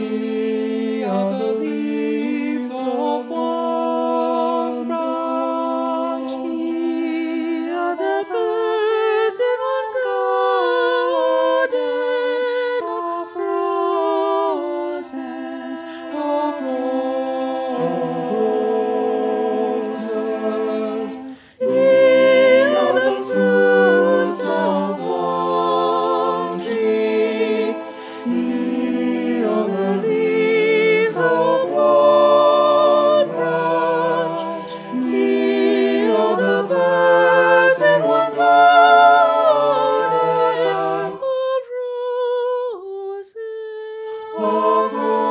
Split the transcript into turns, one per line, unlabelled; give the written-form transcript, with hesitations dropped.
Ye are the leaves of one branch,
Ye are the birds in one garden
of roses, of roses.
Ye are the fruits of one tree. Ye are the leaves of one branch. Ye are the birds in one garden of roses.
Of